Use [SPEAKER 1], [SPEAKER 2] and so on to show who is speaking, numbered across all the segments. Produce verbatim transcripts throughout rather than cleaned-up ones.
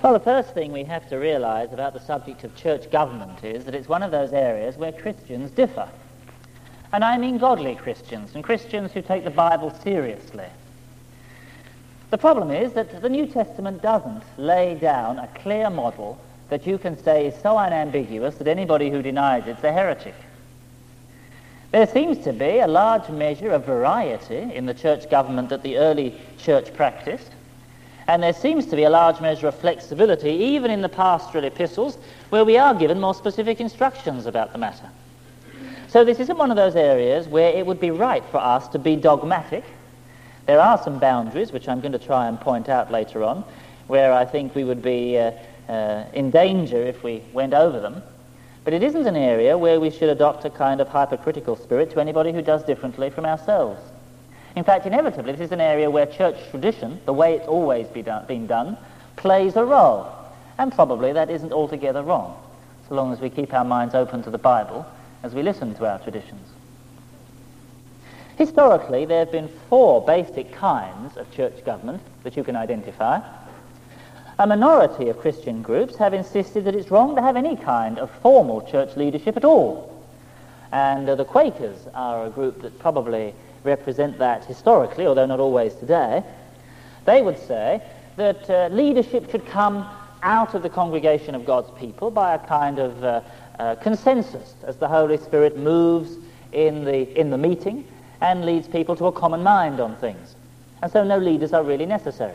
[SPEAKER 1] Well, the first thing we have to realize about the subject of church government is that it's one of those areas where Christians differ. And I mean godly Christians, and Christians who take the Bible seriously. The problem is that the New Testament doesn't lay down a clear model that you can say is so unambiguous that anybody who denies it's a heretic. There seems to be a large measure of variety in the church government that the early church practiced, and there seems to be a large measure of flexibility even in the pastoral epistles where we are given more specific instructions about the matter. So this isn't one of those areas where it would be right for us to be dogmatic. There are some boundaries, which I'm going to try and point out later on, where I think we would be uh, uh, in danger if we went over them. But it isn't an area where we should adopt a kind of hypercritical spirit to anybody who does differently from ourselves. In fact, inevitably, this is an area where church tradition, the way it's always be done, been done, plays a role. And probably that isn't altogether wrong, so long as we keep our minds open to the Bible as we listen to our traditions. Historically, there have been four basic kinds of church government that you can identify. A minority of Christian groups have insisted that it's wrong to have any kind of formal church leadership at all. And uh, the Quakers are a group that probably represent that historically, although not always today. They would say that uh, leadership should come out of the congregation of God's people by a kind of uh, uh, consensus as the Holy Spirit moves in the, in the meeting and leads people to a common mind on things. And so no leaders are really necessary.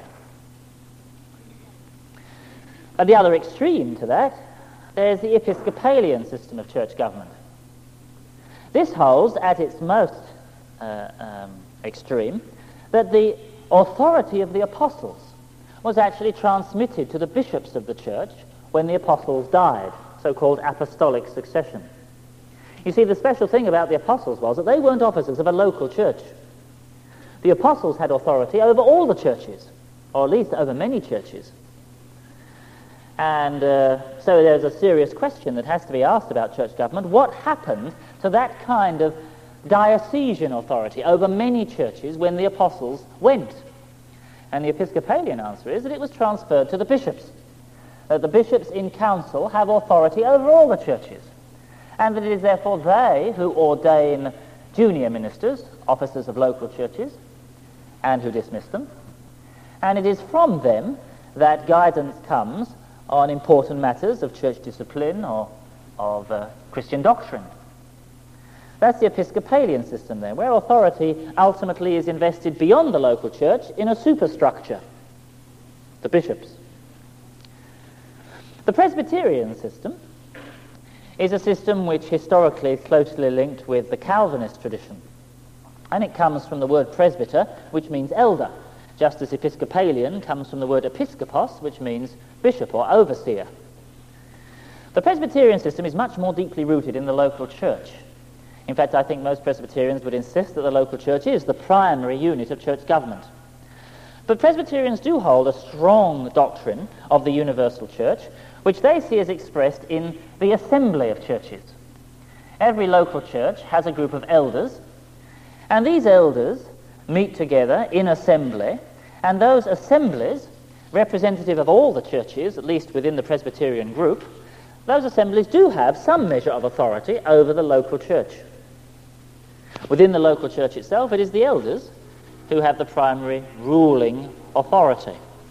[SPEAKER 1] At the other extreme to that, there's the Episcopalian system of church government. This holds at its most uh, um, extreme that the authority of the apostles was actually transmitted to the bishops of the church when the apostles died, so-called apostolic succession. You see, the special thing about the apostles was that they weren't officers of a local church. The apostles had authority over all the churches, or at least over many churches. And uh, so there's a serious question that has to be asked about church government. What happened to that kind of diocesan authority over many churches when the apostles went? And the Episcopalian answer is that it was transferred to the bishops. That the bishops in council have authority over all the churches. And that it is therefore they who ordain junior ministers, officers of local churches, and who dismiss them. And it is from them that guidance comes on important matters of church discipline or of uh, Christian doctrine. That's the Episcopalian system then, where authority ultimately is invested beyond the local church in a superstructure, the bishops. The Presbyterian system is a system which historically is closely linked with the Calvinist tradition. And it comes from the word presbyter, which means elder, just as Episcopalian comes from the word episkopos, which means bishop or overseer. The Presbyterian system is much more deeply rooted in the local church. In fact, I think most Presbyterians would insist that the local church is the primary unit of church government. But Presbyterians do hold a strong doctrine of the universal church, which they see as expressed in the assembly of churches. Every local church has a group of elders, and these elders meet together in assembly, and those assemblies, representative of all the churches, at least within the Presbyterian group, those assemblies do have some measure of authority over the local church. Within the local church itself, it is the elders who have the primary ruling authority.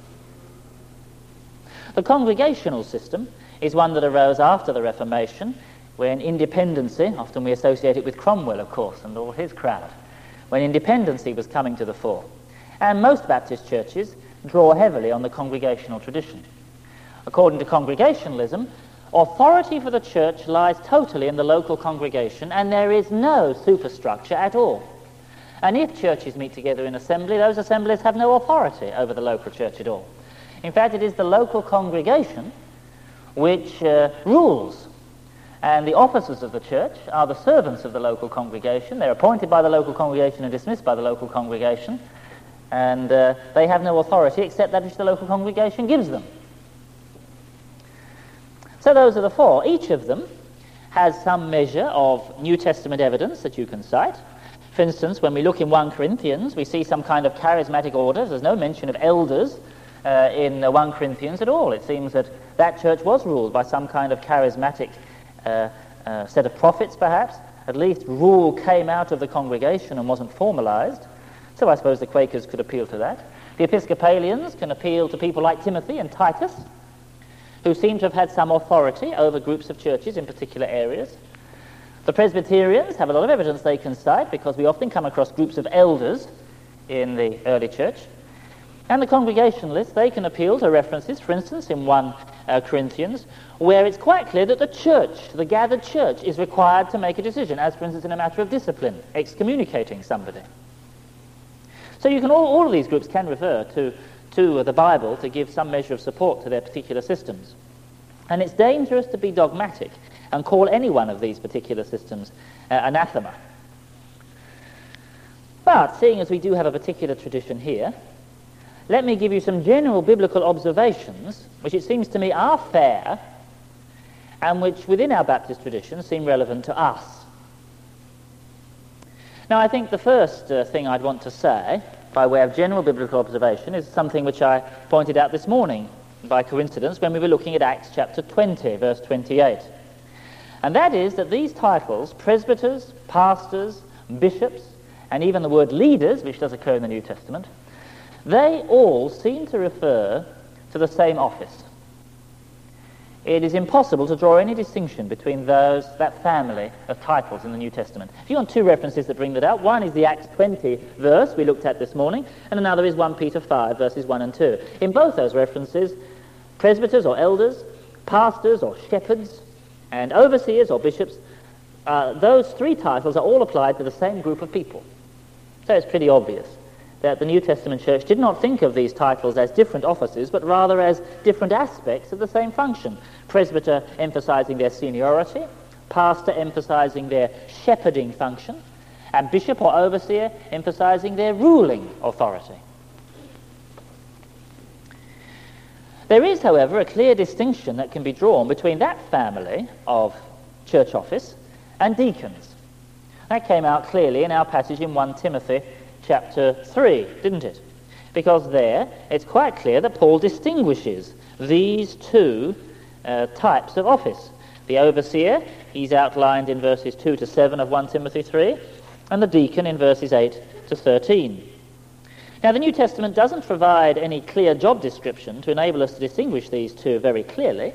[SPEAKER 1] The congregational system is one that arose after the Reformation, when independency, often we associate it with Cromwell, of course, and all his crowd, when independency was coming to the fore. And most Baptist churches draw heavily on the congregational tradition. According to Congregationalism, authority for the church lies totally in the local congregation, and there is no superstructure at all. And if churches meet together in assembly, those assemblies have no authority over the local church at all. In fact, it is the local congregation which uh, rules. And the officers of the church are the servants of the local congregation. They're appointed by the local congregation and dismissed by the local congregation. And uh, they have no authority except that which the local congregation gives them. So those are the four. Each of them has some measure of New Testament evidence that you can cite. For instance, when we look in First Corinthians, we see some kind of charismatic orders. There's no mention of elders uh, in uh, First Corinthians at all. It seems that that church was ruled by some kind of charismatic uh, uh, set of prophets, perhaps. At least rule came out of the congregation and wasn't formalized. So I suppose the Quakers could appeal to that. The Episcopalians can appeal to people like Timothy and Titus, who seem to have had some authority over groups of churches in particular areas. The Presbyterians have a lot of evidence they can cite, because we often come across groups of elders in the early church. And the Congregationalists, they can appeal to references, for instance, in First uh, Corinthians, where it's quite clear that the church, the gathered church, is required to make a decision, as, for instance, in a matter of discipline, excommunicating somebody. So you can all, all of these groups can refer to, to the Bible to give some measure of support to their particular systems. And it's dangerous to be dogmatic and call any one of these particular systems uh, anathema. But seeing as we do have a particular tradition here, let me give you some general biblical observations which it seems to me are fair and which within our Baptist tradition seem relevant to us. Now, I think the first uh, thing I'd want to say, by way of general biblical observation, is something which I pointed out this morning by coincidence when we were looking at Acts chapter twenty, verse twenty-eight. And that is that these titles, presbyters, pastors, bishops, and even the word leaders, which does occur in the New Testament, they all seem to refer to the same office. It is impossible to draw any distinction between those, that family of titles in the New Testament. If you want two references that bring that out, one is the Acts twenty verse we looked at this morning, and another is First Peter five, verses one and two. In both those references, presbyters or elders, pastors or shepherds, and overseers or bishops, uh, those three titles are all applied to the same group of people. So it's pretty obvious that the New Testament church did not think of these titles as different offices, but rather as different aspects of the same function. Presbyter emphasizing their seniority, pastor emphasizing their shepherding function, and bishop or overseer emphasizing their ruling authority. There is, however, a clear distinction that can be drawn between that family of church office and deacons. That came out clearly in our passage in First Timothy chapter three, didn't it? Because there it's quite clear that Paul distinguishes these two uh, types of office. The overseer, he's outlined in verses two to seven of First Timothy three, and the deacon in verses eight to thirteen. Now, the New Testament doesn't provide any clear job description to enable us to distinguish these two very clearly,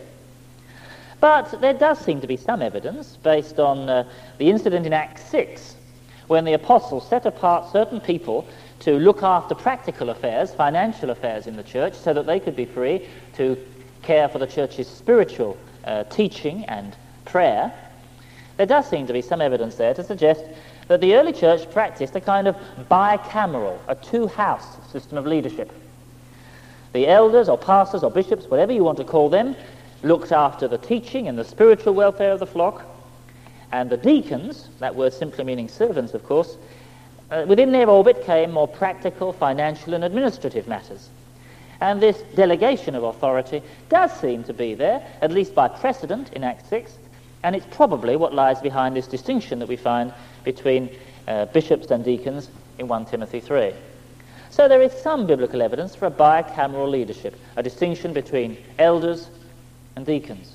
[SPEAKER 1] but there does seem to be some evidence based on uh, the incident in Acts six, when the apostles set apart certain people to look after practical affairs, financial affairs in the church, so that they could be free to care for the church's spiritual uh, teaching and prayer. There does seem to be some evidence there to suggest that the early church practiced a kind of bicameral, a two-house system of leadership. The elders or pastors or bishops, whatever you want to call them, looked after the teaching and the spiritual welfare of the flock, and the deacons, that word simply meaning servants, of course, uh, within their orbit came more practical, financial and administrative matters. And this delegation of authority does seem to be there, at least by precedent in Acts six, and it's probably what lies behind this distinction that we find between uh, bishops and deacons in First Timothy three. So there is some biblical evidence for a bicameral leadership, a distinction between elders and deacons.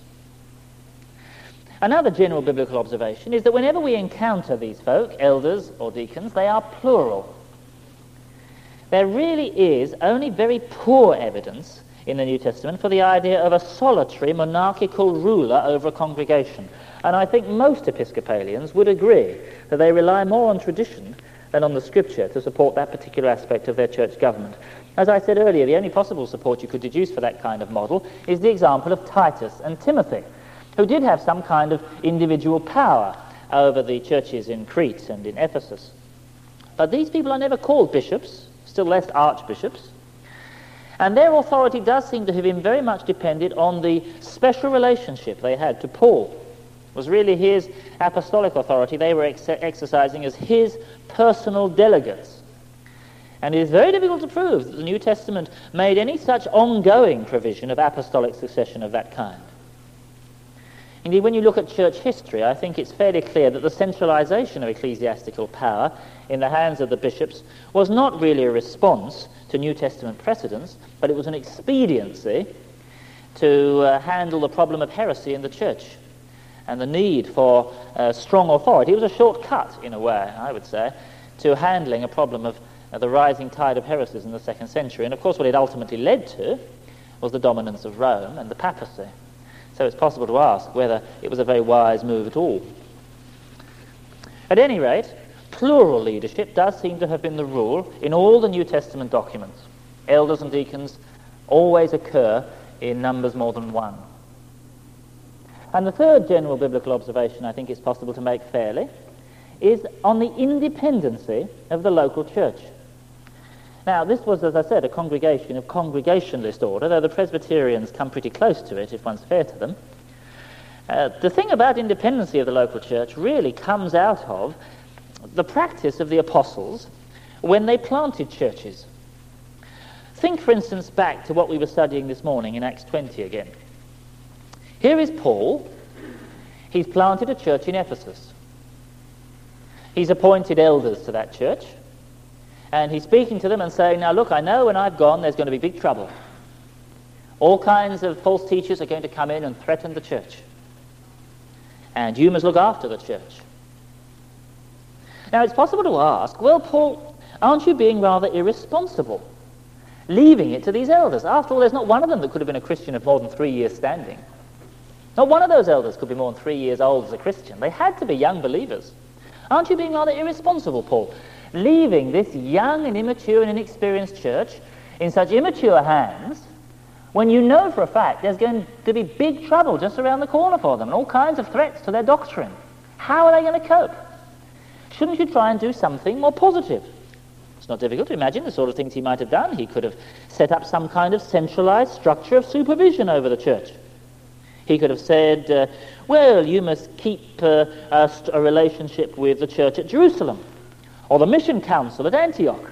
[SPEAKER 1] Another general biblical observation is that whenever we encounter these folk, elders or deacons, they are plural. There really is only very poor evidence in the New Testament for the idea of a solitary monarchical ruler over a congregation. And I think most Episcopalians would agree that they rely more on tradition than on the Scripture to support that particular aspect of their church government. As I said earlier, the only possible support you could deduce for that kind of model is the example of Titus and Timothy, who did have some kind of individual power over the churches in Crete and in Ephesus. But these people are never called bishops, still less archbishops, and their authority does seem to have been very much dependent on the special relationship they had to Paul. It was really his apostolic authority they were ex- exercising as his personal delegates. And it is very difficult to prove that the New Testament made any such ongoing provision of apostolic succession of that kind. Indeed, when you look at church history, I think it's fairly clear that the centralization of ecclesiastical power in the hands of the bishops was not really a response to to New Testament precedents, but it was an expediency to uh, handle the problem of heresy in the church and the need for uh, strong authority. It was a shortcut, in a way, I would say, to handling a problem of uh, the rising tide of heresies in the second century. And of course what it ultimately led to was the dominance of Rome and the papacy. So it's possible to ask whether it was a very wise move at all. At any rate, plural leadership does seem to have been the rule in all the New Testament documents. Elders and deacons always occur in numbers more than one. And the third general biblical observation I think it's possible to make fairly is on the independency of the local church. Now, this was, as I said, a congregation of Congregationalist order, though the Presbyterians come pretty close to it, if one's fair to them. Uh, the thing about independency of the local church really comes out of the practice of the apostles when they planted churches. Think, for instance, back to what we were studying this morning in Acts twenty again. Here is Paul. He's planted a church in Ephesus. He's appointed elders to that church. And he's speaking to them and saying, now look, I know when I've gone there's going to be big trouble. All kinds of false teachers are going to come in and threaten the church. And you must look after the church. Now it's possible to ask, well, Paul, aren't you being rather irresponsible, leaving it to these elders? After all, there's not one of them that could have been a Christian of more than three years standing. Not one of those elders could be more than three years old as a Christian. They had to be young believers. Aren't you being rather irresponsible, Paul, leaving this young and immature and inexperienced church in such immature hands when you know for a fact there's going to be big trouble just around the corner for them and all kinds of threats to their doctrine? How are they going to cope? Shouldn't you try and do something more positive? It's not difficult to imagine the sort of things he might have done. He could have set up some kind of centralized structure of supervision over the church. He could have said, uh, well, you must keep uh, a, a relationship with the church at Jerusalem, or the mission council at Antioch.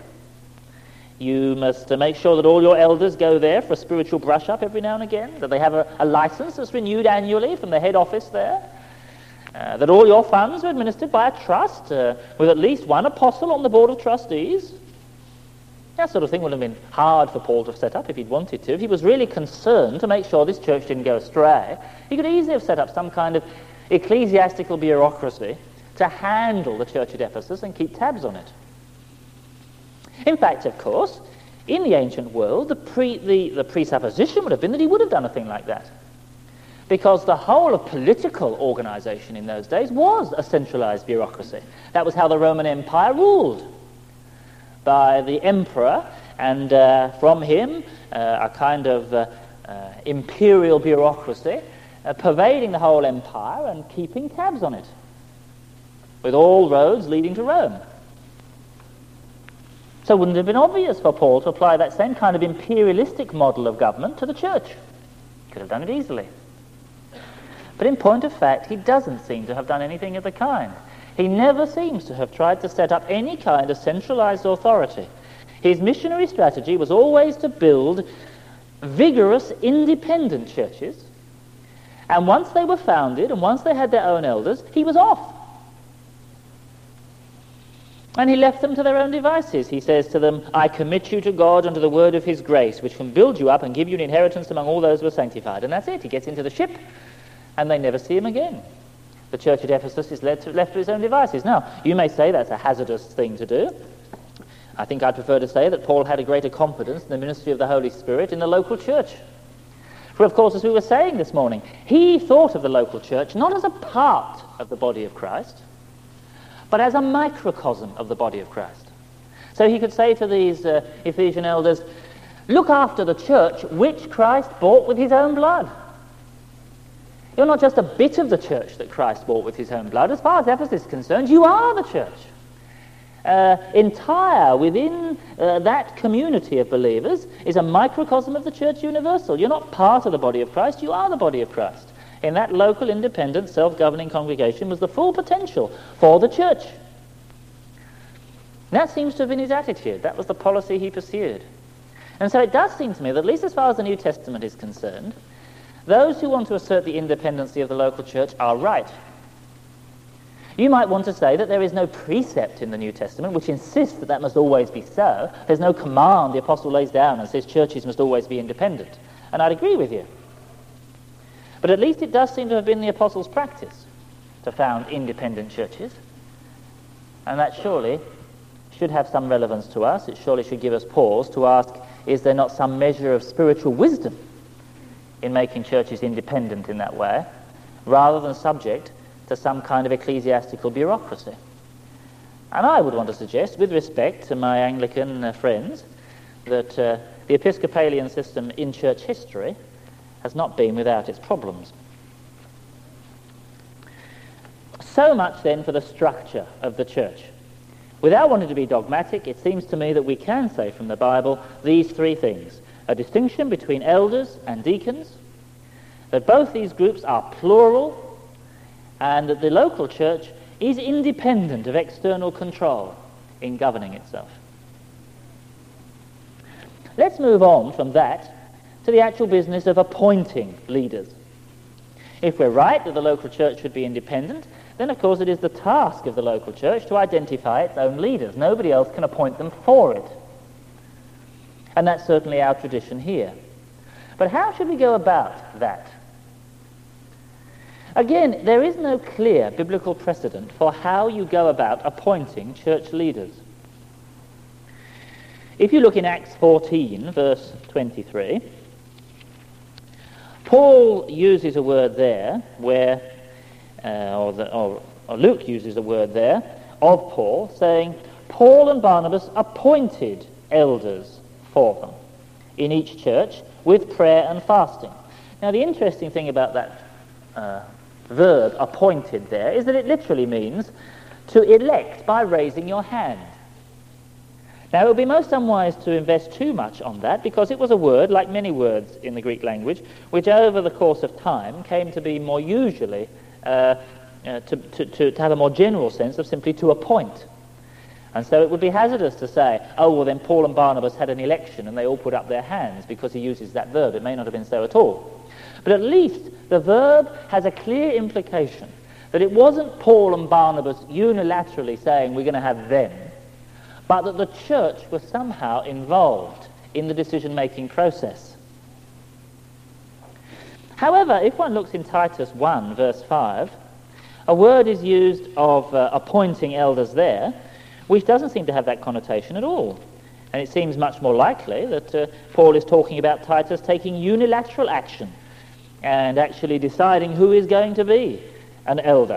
[SPEAKER 1] You must uh, make sure that all your elders go there for a spiritual brush-up every now and again, that they have a, a license that's renewed annually from the head office there, uh, that all your funds are administered by a trust uh, with at least one apostle on the board of trustees. That sort of thing would have been hard for Paul to set up if he'd wanted to. If he was really concerned to make sure this church didn't go astray, he could easily have set up some kind of ecclesiastical bureaucracy to handle the church at Ephesus and keep tabs on it. In fact, of course, in the ancient world, the, pre, the, the presupposition would have been that he would have done a thing like that, because the whole of political organization in those days was a centralized bureaucracy. That was how the Roman Empire ruled, by the emperor, and uh, from him uh, a kind of uh, uh, imperial bureaucracy uh, pervading the whole empire and keeping tabs on it, with all roads leading to Rome. So wouldn't it have been obvious for Paul to apply that same kind of imperialistic model of government to the church? He could have done it easily. But in point of fact, he doesn't seem to have done anything of the kind. He never seems to have tried to set up any kind of centralized authority. His missionary strategy was always to build vigorous, independent churches, and once they were founded and once they had their own elders, he was off. And he left them to their own devices. He says to them, I commit you to God and to the word of his grace, which can build you up and give you an inheritance among all those who are sanctified. And that's it. He gets into the ship, and they never see him again. The church at Ephesus is left to, left to its own devices. Now, you may say that's a hazardous thing to do. I think I'd prefer to say that Paul had a greater confidence in the ministry of the Holy Spirit in the local church. For, of course, as we were saying this morning, he thought of the local church not as a part of the body of Christ, but as a microcosm of the body of Christ. So he could say to these uh, Ephesian elders, look after the church which Christ bought with his own blood. You're not just a bit of the church that Christ bought with his own blood. As far as Ephesus is concerned, you are the church. Uh, entire within uh, that community of believers is a microcosm of the church universal. You're not part of the body of Christ, you are the body of Christ. In that local, independent, self-governing congregation was the full potential for the church. And that seems to have been his attitude. That was the policy he pursued. And so it does seem to me that, at least as far as the New Testament is concerned, those who want to assert the independency of the local church are right. You might want to say that there is no precept in the New Testament which insists that that must always be so. There's no command the apostle lays down and says churches must always be independent. And I'd agree with you. But at least it does seem to have been the apostles' practice to found independent churches. And that surely should have some relevance to us. It surely should give us pause to ask, is there not some measure of spiritual wisdom in making churches independent in that way, rather than subject to some kind of ecclesiastical bureaucracy? And I would want to suggest, with respect to my Anglican uh, friends, that uh, the Episcopalian system in church history has not been without its problems. So much then for the structure of the church. Without wanting to be dogmatic, it seems to me that we can say from the Bible these three things: a distinction between elders and deacons, that both these groups are plural, and that the local church is independent of external control in governing itself. Let's move on from that to the actual business of appointing leaders. If we're right that the local church should be independent, then of course it is the task of the local church to identify its own leaders. Nobody else can appoint them for it. And that's certainly our tradition here. But how should we go about that? Again, there is no clear biblical precedent for how you go about appointing church leaders. If you look in Acts fourteen, verse twenty-three, Paul uses a word there where, uh, or, the, or, or Luke uses a word there of Paul, saying, Paul and Barnabas appointed elders for them in each church with prayer and fasting. Now, the interesting thing about that uh, verb, appointed, there, is that it literally means to elect by raising your hand. Now, it would be most unwise to invest too much on that, because it was a word, like many words in the Greek language, which over the course of time came to be more usually, uh, uh, to, to, to, to have a more general sense of simply to appoint. And so it would be hazardous to say, oh, well, then Paul and Barnabas had an election and they all put up their hands, because he uses that verb. It may not have been so at all. But at least the verb has a clear implication that it wasn't Paul and Barnabas unilaterally saying we're going to have them, but that the church was somehow involved in the decision-making process. However, if one looks in Titus one, verse five, a word is used of uh, appointing elders there, which doesn't seem to have that connotation at all. And it seems much more likely that uh, Paul is talking about Titus taking unilateral action and actually deciding who is going to be an elder.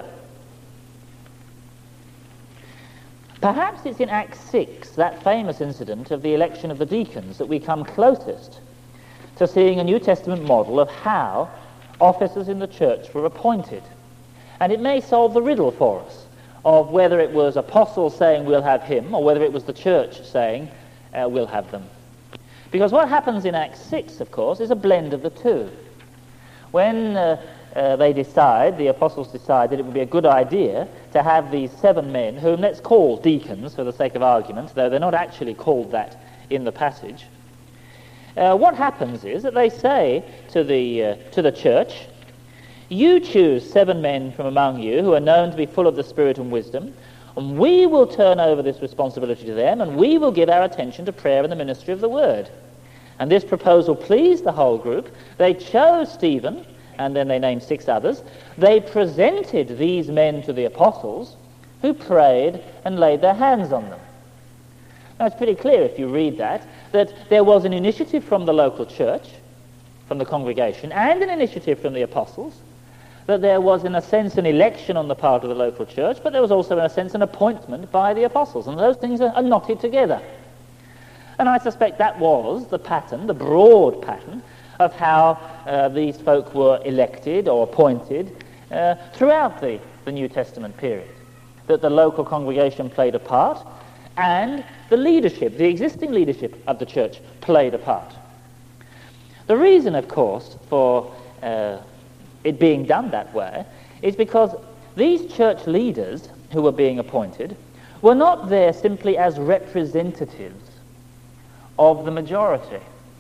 [SPEAKER 1] Perhaps it's in Acts six, that famous incident of the election of the deacons, that we come closest to seeing a New Testament model of how officers in the church were appointed. And it may solve the riddle for us of whether it was apostles saying we'll have him, or whether it was the church saying uh, we'll have them. Because what happens in Acts six, of course, is a blend of the two. When uh, uh, they decide, the apostles decide that it would be a good idea to have these seven men, whom let's call deacons for the sake of argument, though they're not actually called that in the passage, uh, what happens is that they say to the, uh, to the church, you choose seven men from among you who are known to be full of the Spirit and wisdom, and we will turn over this responsibility to them, and we will give our attention to prayer and the ministry of the word. And this proposal pleased the whole group. They chose Stephen, and then they named six others. They presented these men to the apostles, who prayed and laid their hands on them. Now, it's pretty clear if you read that, that there was an initiative from the local church, from the congregation, and an initiative from the apostles, that there was, in a sense, an election on the part of the local church, but there was also, in a sense, an appointment by the apostles, and those things are, are knotted together. And I suspect that was the pattern, the broad pattern, of how uh, these folk were elected or appointed uh, throughout the, the New Testament period. That the local congregation played a part, and the leadership, the existing leadership of the church, played a part. The reason, of course, for uh, it being done that way is because these church leaders who were being appointed were not there simply as representatives of the majority.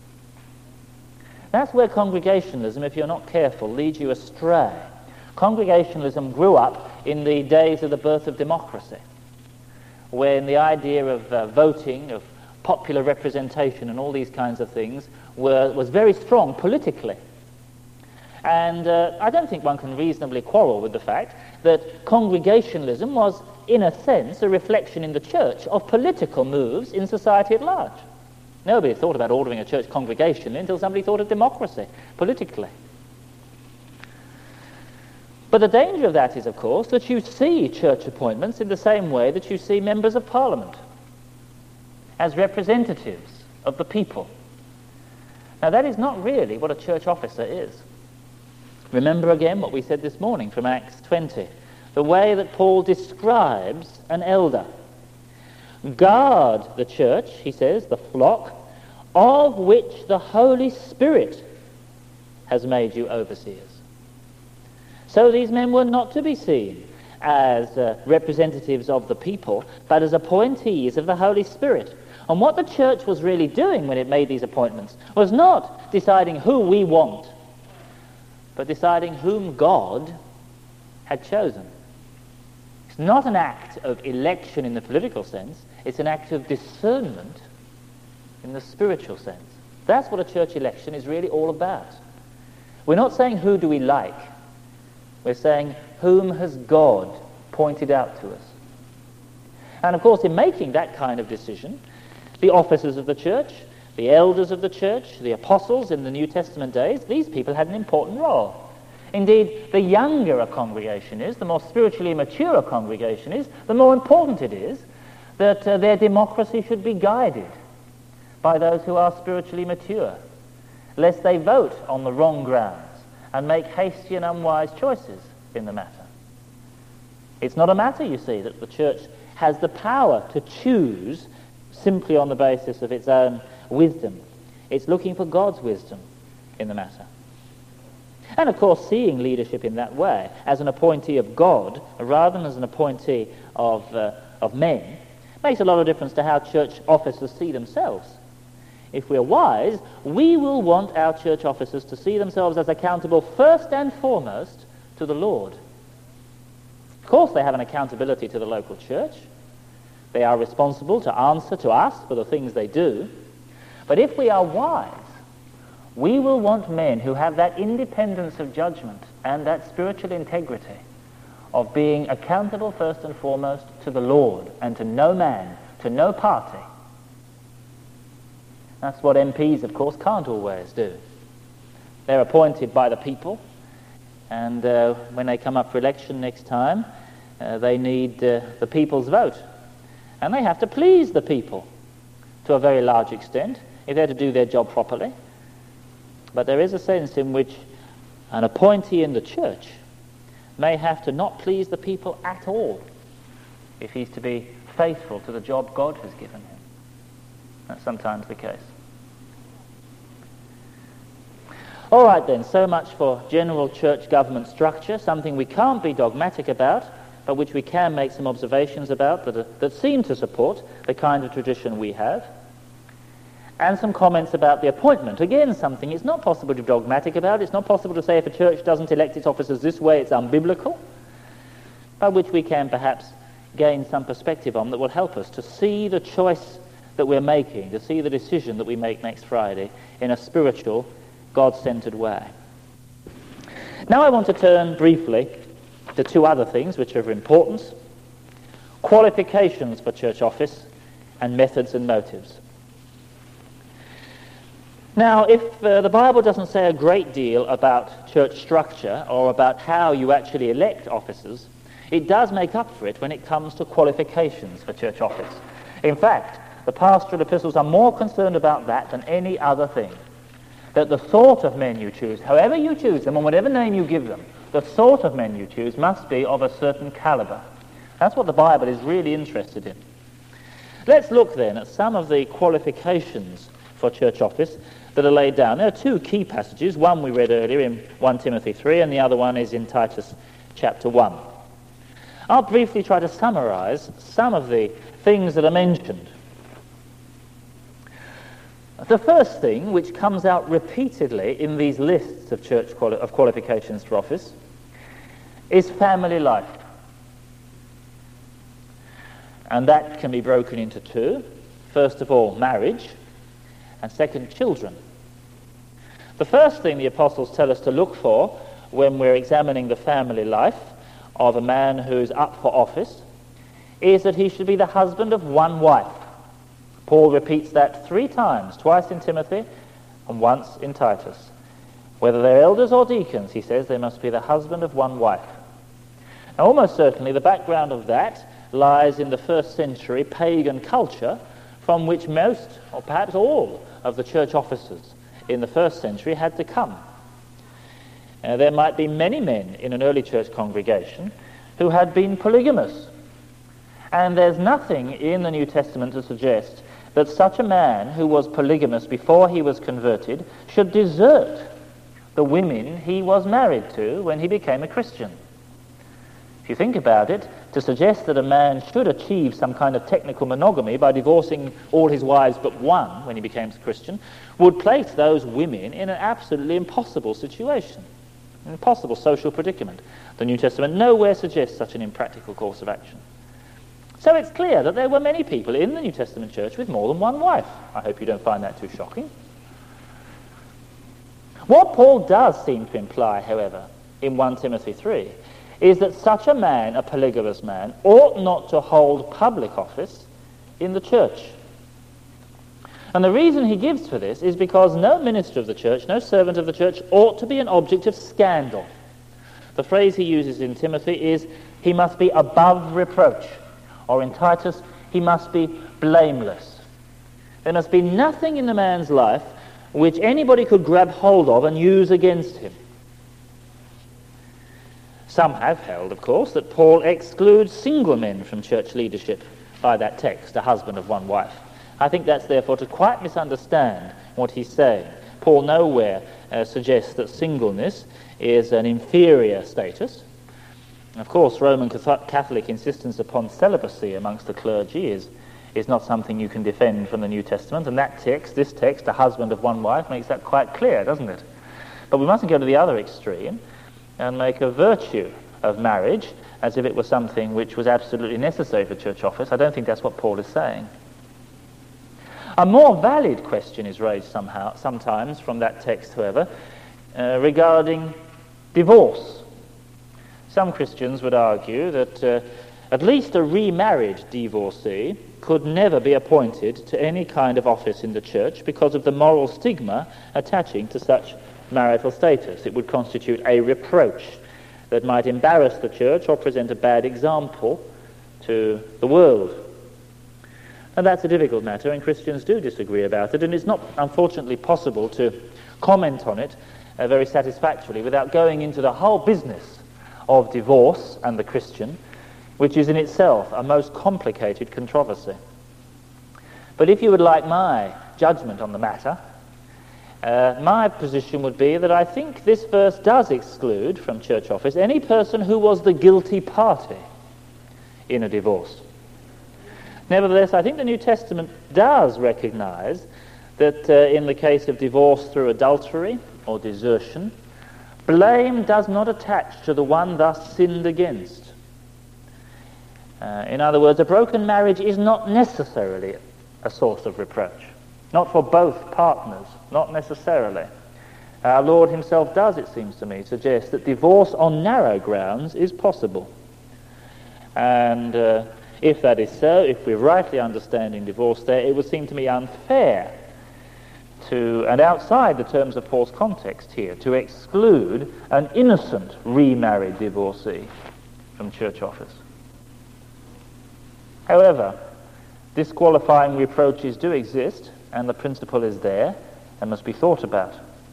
[SPEAKER 1] That's where congregationalism, if you're not careful, leads you astray. Congregationalism grew up in the days of the birth of democracy, when the idea of uh, voting, of popular representation and all these kinds of things were, was very strong politically. And uh, I don't think one can reasonably quarrel with the fact that congregationalism was, in a sense, a reflection in the church of political moves in society at large. Nobody thought about ordering a church congregationally until somebody thought of democracy, politically. But the danger of that is, of course, that you see church appointments in the same way that you see members of parliament, as representatives of the people. Now, that is not really what a church officer is. Remember again what we said this morning from Acts twenty, the way that Paul describes an elder. Guard the church, he says, the flock, of which the Holy Spirit has made you overseers. So these men were not to be seen as uh, representatives of the people, but as appointees of the Holy Spirit. And what the church was really doing when it made these appointments was not deciding who we want, but deciding whom God had chosen. It's not an act of election in the political sense, it's an act of discernment in the spiritual sense. That's what a church election is really all about. We're not saying who do we like, we're saying whom has God pointed out to us. And of course, in making that kind of decision, the officers of the church, the elders of the church, the apostles in the New Testament days, these people had an important role. Indeed, the younger a congregation is, the more spiritually mature a congregation is, the more important it is that uh, their democracy should be guided by those who are spiritually mature, lest they vote on the wrong grounds and make hasty and unwise choices in the matter. It's not a matter, you see, that the church has the power to choose simply on the basis of its own wisdom. It's looking for God's wisdom in the matter. And of course, seeing leadership in that way, as an appointee of God rather than as an appointee of, uh, of men, makes a lot of difference to how church officers see themselves. If we're wise, we will want our church officers to see themselves as accountable first and foremost to the Lord. Of course, they have an accountability to the local church. They are responsible to answer to us for the things they do. But if we are wise, we will want men who have that independence of judgment and that spiritual integrity of being accountable first and foremost to the Lord and to no man, to no party. That's what M Ps, of course, can't always do. They're appointed by the people, and uh, when they come up for election next time, uh, they need uh, the people's vote. And they have to please the people to a very large extent if they're to do their job properly. But there is a sense in which an appointee in the church may have to not please the people at all if he's to be faithful to the job God has given him. That's sometimes the case. All right then, so much for general church government structure, something we can't be dogmatic about, but which we can make some observations about that, are, that seem to support the kind of tradition we have. And some comments about the appointment. Again, something it's not possible to be dogmatic about. It's not possible to say if a church doesn't elect its officers this way, it's unbiblical, but which we can perhaps gain some perspective on that will help us to see the choice that we're making, to see the decision that we make next Friday in a spiritual, God-centered way. Now I want to turn briefly to two other things which are of importance: qualifications for church office and methods and motives. Now, if uh, the Bible doesn't say a great deal about church structure or about how you actually elect officers, it does make up for it when it comes to qualifications for church office. In fact, the pastoral epistles are more concerned about that than any other thing. That the sort of men you choose, however you choose them, and whatever name you give them, the sort of men you choose must be of a certain caliber. That's what the Bible is really interested in. Let's look then at some of the qualifications for church office that are laid down. There are two key passages. One we read earlier in First Timothy three, and the other one is in Titus chapter one. I'll briefly try to summarize some of the things that are mentioned. The first thing, which comes out repeatedly in these lists of church quali- of qualifications for office, is family life. And that can be broken into two. First of all, marriage, and second, children. The first thing the apostles tell us to look for when we're examining the family life of a man who's up for office is that he should be the husband of one wife. Paul repeats that three times, twice in Timothy and once in Titus. Whether they're elders or deacons, he says, they must be the husband of one wife. Now, almost certainly the background of that lies in the first century pagan culture from which most, or perhaps all, of the church officers in the first century had to come. Uh, there might be many men in an early church congregation who had been polygamous. And there's nothing in the New Testament to suggest that such a man who was polygamous before he was converted should desert the women he was married to when he became a Christian. If you think about it, to suggest that a man should achieve some kind of technical monogamy by divorcing all his wives but one when he became a Christian would place those women in an absolutely impossible situation, an impossible social predicament. The New Testament nowhere suggests such an impractical course of action. So it's clear that there were many people in the New Testament church with more than one wife. I hope you don't find that too shocking. What Paul does seem to imply, however, in First Timothy three, is that such a man, a polygamous man, ought not to hold public office in the church. And the reason he gives for this is because no minister of the church, no servant of the church, ought to be an object of scandal. The phrase he uses in Timothy is, he must be above reproach. Or in Titus, he must be blameless. There must be nothing in the man's life which anybody could grab hold of and use against him. Some have held, of course, that Paul excludes single men from church leadership by that text, a husband of one wife. I think that's therefore to quite misunderstand what he's saying. Paul nowhere uh, suggests that singleness is an inferior status. Of course, Roman Catholic insistence upon celibacy amongst the clergy is, is not something you can defend from the New Testament, and that text, this text, a husband of one wife, makes that quite clear, doesn't it? But we mustn't go to the other extreme and make a virtue of marriage as if it was something which was absolutely necessary for church office. I don't think that's what Paul is saying. A more valid question is raised somehow, sometimes from that text, however, uh, regarding divorce. Some Christians would argue that uh, at least a remarried divorcee could never be appointed to any kind of office in the church because of the moral stigma attaching to such marital status. It would constitute a reproach that might embarrass the church or present a bad example to the world. And that's a difficult matter, and Christians do disagree about it, and it's not, unfortunately, possible to comment on it uh, very satisfactorily without going into the whole business of divorce and the Christian, which is in itself a most complicated controversy. But if you would like my judgment on the matter, uh, my position would be that I think this verse does exclude from church office any person who was the guilty party in a divorce. Nevertheless, I think the New Testament does recognize that uh, in the case of divorce through adultery or desertion, blame does not attach to the one thus sinned against. Uh, in other words, a broken marriage is not necessarily a source of reproach. Not for both partners, not necessarily. Our Lord himself does, it seems to me, suggest that divorce on narrow grounds is possible. And uh, if that is so, if we're rightly understanding divorce there, it would seem to me unfair to, and outside the terms of Paul's context here, to exclude an innocent remarried divorcee from church office. However, disqualifying reproaches do exist, and the principle is there and must be thought about.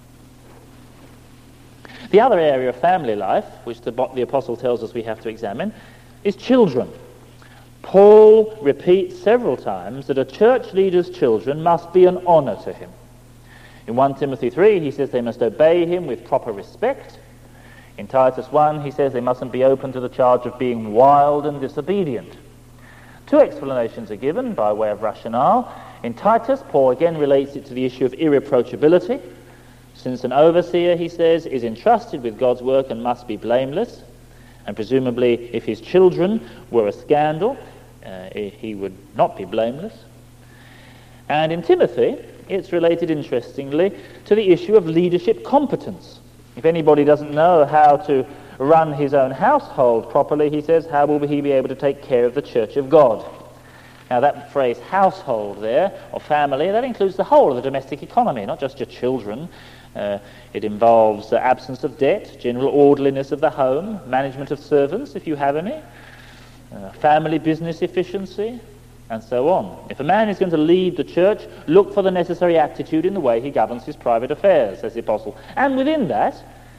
[SPEAKER 1] The other area of family life, which the, the apostle tells us we have to examine, is children. Paul repeats several times that a church leader's children must be an honor to him. In First Timothy three, he says they must obey him with proper respect. In Titus one, he says they mustn't be open to the charge of being wild and disobedient. Two explanations are given by way of rationale. In Titus, Paul again relates it to the issue of irreproachability. Since an overseer, he says, is entrusted with God's work and must be blameless, and presumably if his children were a scandal, uh, he would not be blameless. And in Timothy, it's related, interestingly, to the issue of leadership competence. If anybody doesn't know how to run his own household properly, he says, how will he be able to take care of the church of God? Now that phrase household there, or family, that includes the whole of the domestic economy, not just your children. Uh, it involves the absence of debt, general orderliness of the home, management of servants, if you have any, uh, family business efficiency, and so on. If a man is going to lead the church, look for the necessary aptitude in the way he governs his private affairs, says the apostle. And within that,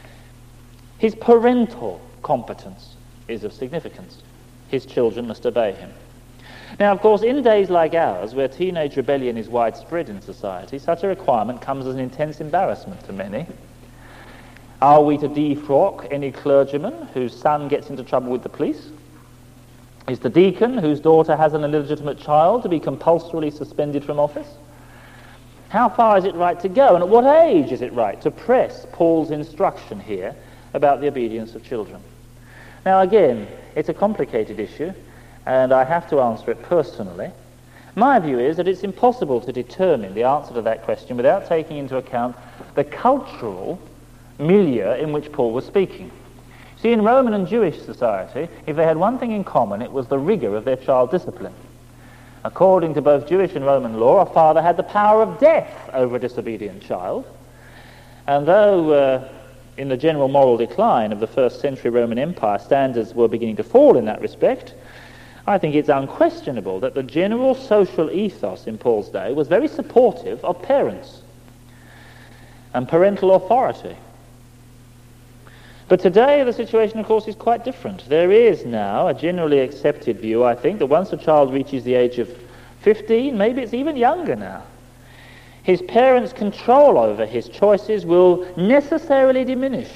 [SPEAKER 1] his parental competence is of significance. His children must obey him. Now, of course, in days like ours, where teenage rebellion is widespread in society, such a requirement comes as an intense embarrassment to many. Are we to defrock any clergyman whose son gets into trouble with the police? Is the deacon whose daughter has an illegitimate child to be compulsorily suspended from office? How far is it right to go, and at what age is it right to press Paul's instruction here about the obedience of children? Now again, it's a complicated issue, and I have to answer it personally. My view is that it's impossible to determine the answer to that question without taking into account the cultural milieu in which Paul was speaking. See, in Roman and Jewish society, if they had one thing in common, it was the rigor of their child discipline. According to both Jewish and Roman law, a father had the power of death over a disobedient child. And though uh, in the general moral decline of the first century Roman Empire, standards were beginning to fall in that respect, I think it's unquestionable that the general social ethos in Paul's day was very supportive of parents and parental authority. But today the situation, of course, is quite different. There is now a generally accepted view, I think, that once a child reaches the age of fifteen, maybe it's even younger now, his parents' control over his choices will necessarily diminish.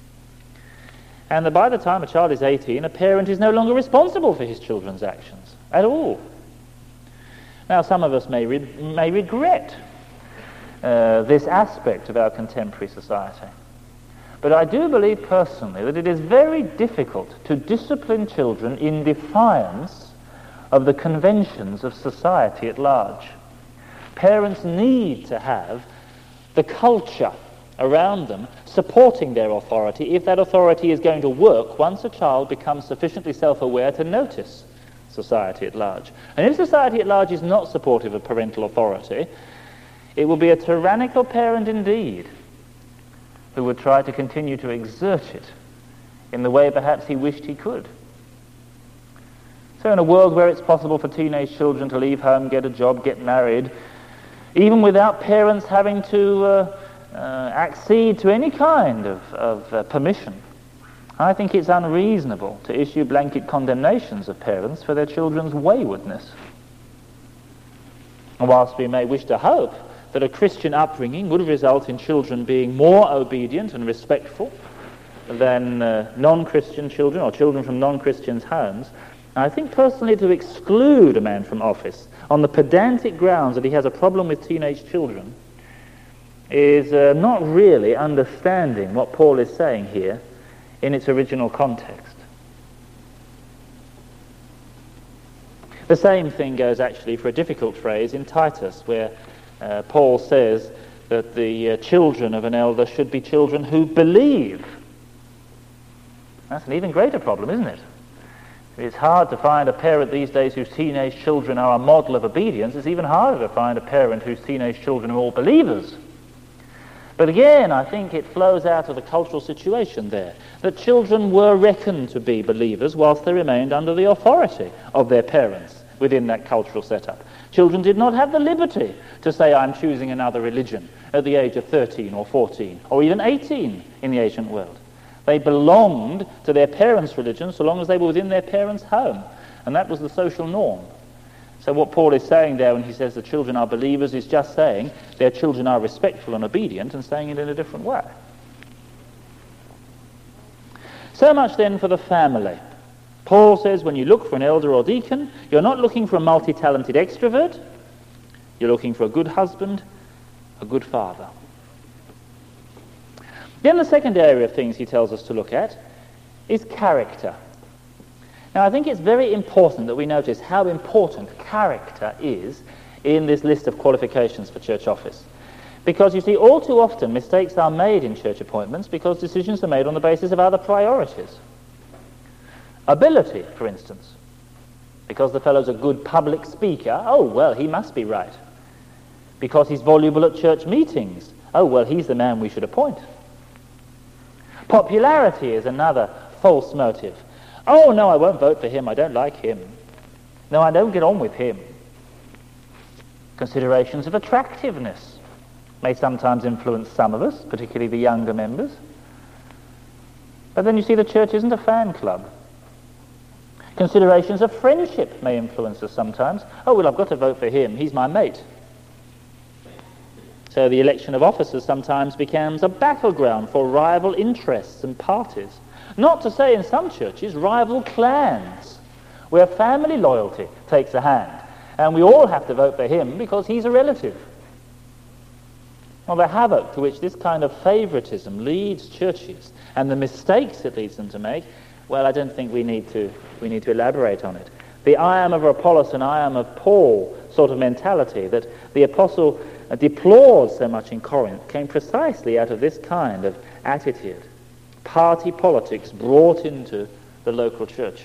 [SPEAKER 1] And that by the time a child is eighteen, a parent is no longer responsible for his children's actions at all. Now, some of us may, re- may regret uh, this aspect of our contemporary society. But I do believe personally that it is very difficult to discipline children in defiance of the conventions of society at large. Parents need to have the culture around them supporting their authority if that authority is going to work once a child becomes sufficiently self-aware to notice society at large. And if society at large is not supportive of parental authority, it will be a tyrannical parent indeed who would try to continue to exert it in the way perhaps he wished he could. So in a world where it's possible for teenage children to leave home, get a job, get married, even without parents having to uh, uh, accede to any kind of, of uh, permission, I think it's unreasonable to issue blanket condemnations of parents for their children's waywardness. And whilst we may wish to hope that a Christian upbringing would result in children being more obedient and respectful than uh, non-Christian children or children from non-Christian homes, I think personally to exclude a man from office on the pedantic grounds that he has a problem with teenage children is uh, not really understanding what Paul is saying here in its original context. The same thing goes actually for a difficult phrase in Titus, where uh, Paul says that the uh, children of an elder should be children who believe. That's an even greater problem, isn't it? It's hard to find a parent these days whose teenage children are a model of obedience. It's even harder to find a parent whose teenage children are all believers. But again, I think it flows out of the cultural situation there, that children were reckoned to be believers whilst they remained under the authority of their parents within that cultural setup. Children did not have the liberty to say, I'm choosing another religion at the age of thirteen or fourteen or even eighteen in the ancient world. They belonged to their parents' religion so long as they were within their parents' home, and that was the social norm. So what Paul is saying there when he says the children are believers is just saying their children are respectful and obedient, and saying it in a different way. So much then for the family. Paul says when you look for an elder or deacon, you're not looking for a multi-talented extrovert, you're looking for a good husband, a good father. Then the second area of things he tells us to look at is character. Now, I think it's very important that we notice how important character is in this list of qualifications for church office. Because, you see, all too often mistakes are made in church appointments because decisions are made on the basis of other priorities. Ability, for instance. Because the fellow's a good public speaker, oh, well, he must be right. Because he's voluble at church meetings, oh, well, he's the man we should appoint. Popularity is another false motive. Oh, no, I won't vote for him, I don't like him. No, I don't get on with him. Considerations of attractiveness may sometimes influence some of us, particularly the younger members. But then you see the church isn't a fan club. Considerations of friendship may influence us sometimes. Oh, well, I've got to vote for him, he's my mate. So the election of officers sometimes becomes a battleground for rival interests and parties. Not to say in some churches rival clans, where family loyalty takes a hand, and we all have to vote for him because he's a relative. Well, the havoc to which this kind of favoritism leads churches, and the mistakes it leads them to make, well, I don't think we need to we need to elaborate on it. The I am of Apollos and I am of Paul sort of mentality that the apostle uh, deplored so much in Corinth came precisely out of this kind of attitude. Party politics brought into the local church.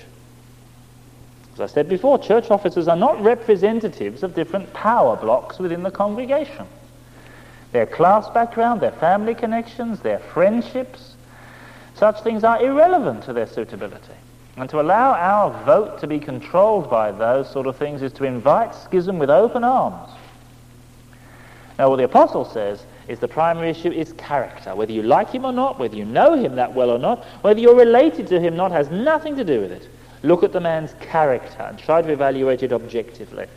[SPEAKER 1] As I said before, church officers are not representatives of different power blocks within the congregation. Their class background, their family connections, their friendships, such things are irrelevant to their suitability. And to allow our vote to be controlled by those sort of things is to invite schism with open arms. Now, what the apostle says is the primary issue is character. Whether you like him or not, whether you know him that well or not, whether you're related to him or not, has nothing to do with it. Look at the man's character and try to evaluate it objectively.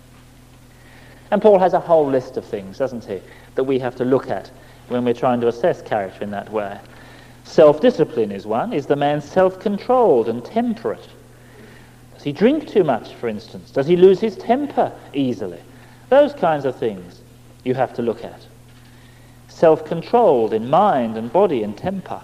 [SPEAKER 1] And Paul has a whole list of things, doesn't he, that we have to look at when we're trying to assess character in that way. Self-discipline is one. Is the man self-controlled and temperate? Does he drink too much, for instance? Does he lose his temper easily? Those kinds of things you have to look at. Self-controlled in mind and body and temper.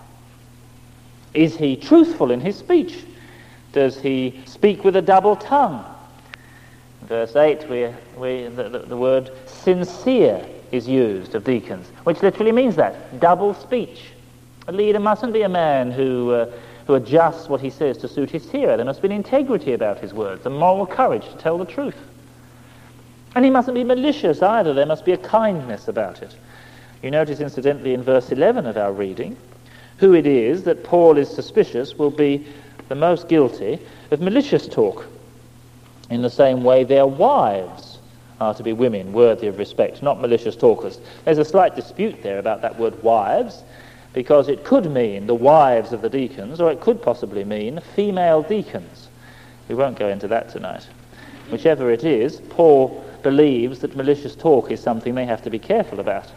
[SPEAKER 1] Is he truthful in his speech? Does he speak with a double tongue? Verse eight, we, we, the, the, the word sincere is used of deacons, which literally means that, double speech. A leader mustn't be a man who, uh, who adjusts what he says to suit his hearer. There must be an integrity about his words, a moral courage to tell the truth. And he mustn't be malicious either. There must be a kindness about it. You notice, incidentally, in verse eleven of our reading, who it is that Paul is suspicious will be the most guilty of malicious talk. In the same way, their wives are to be women worthy of respect, not malicious talkers. There's a slight dispute there about that word wives, because it could mean the wives of the deacons, or it could possibly mean female deacons. We won't go into that tonight. Whichever it is, Paul believes that malicious talk is something they have to be careful about.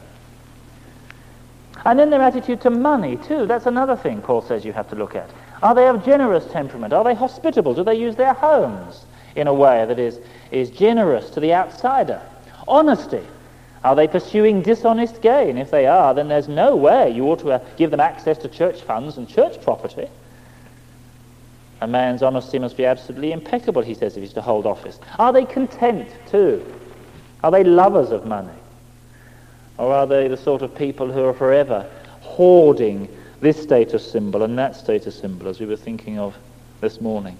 [SPEAKER 1] And then their attitude to money, too. That's another thing Paul says you have to look at. Are they of generous temperament? Are they hospitable? Do they use their homes in a way that is, is generous to the outsider? Honesty. Are they pursuing dishonest gain? If they are, then there's no way you ought to uh, give them access to church funds and church property. A man's honesty must be absolutely impeccable, he says, if he's to hold office. Are they content, too? Are they lovers of money? Or are they the sort of people who are forever hoarding this status symbol and that status symbol, as we were thinking of this morning?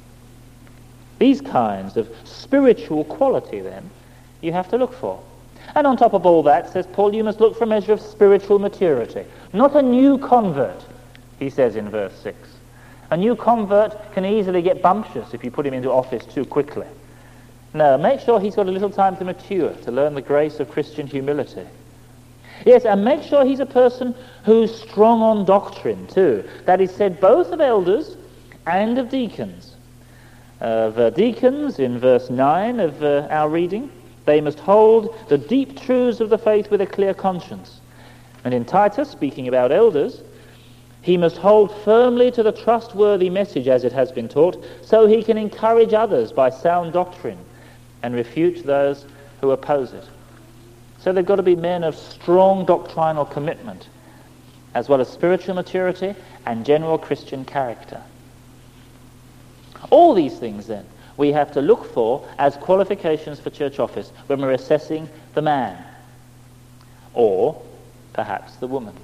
[SPEAKER 1] These kinds of spiritual quality, then, you have to look for. And on top of all that, says Paul, you must look for a measure of spiritual maturity. Not a new convert, he says in verse six. A new convert can easily get bumptious if you put him into office too quickly. No, make sure he's got a little time to mature, to learn the grace of Christian humility. Yes, and make sure he's a person who's strong on doctrine too. That is said both of elders and of deacons. Of uh, deacons, in verse nine of uh, our reading, they must hold the deep truths of the faith with a clear conscience. And in Titus, speaking about elders, he must hold firmly to the trustworthy message as it has been taught, so he can encourage others by sound doctrine and refute those who oppose it. So they've got to be men of strong doctrinal commitment, as well as spiritual maturity and general Christian character. All these things, then, we have to look for as qualifications for church office when we're assessing the man, or perhaps the woman.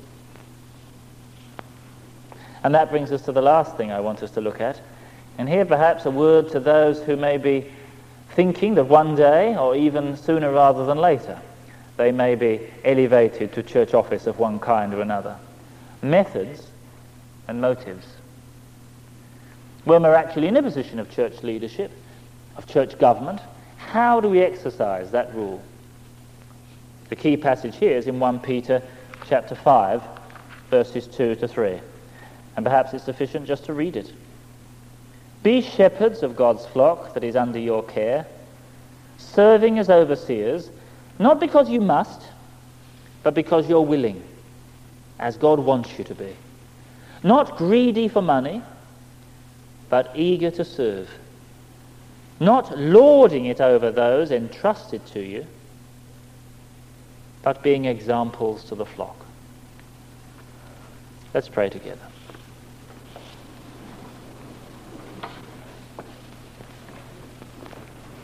[SPEAKER 1] And that brings us to the last thing I want us to look at. And here perhaps a word to those who may be thinking that one day, or even sooner rather than later, they may be elevated to church office of one kind or another. Methods and motives. When we're actually in a position of church leadership, of church government, how do we exercise that rule? The key passage here is in First Peter chapter five, verses two to three. And perhaps it's sufficient just to read it. Be shepherds of God's flock that is under your care, serving as overseers, not because you must, but because you're willing, as God wants you to be. Not greedy for money, but eager to serve. Not lording it over those entrusted to you, but being examples to the flock. Let's pray together.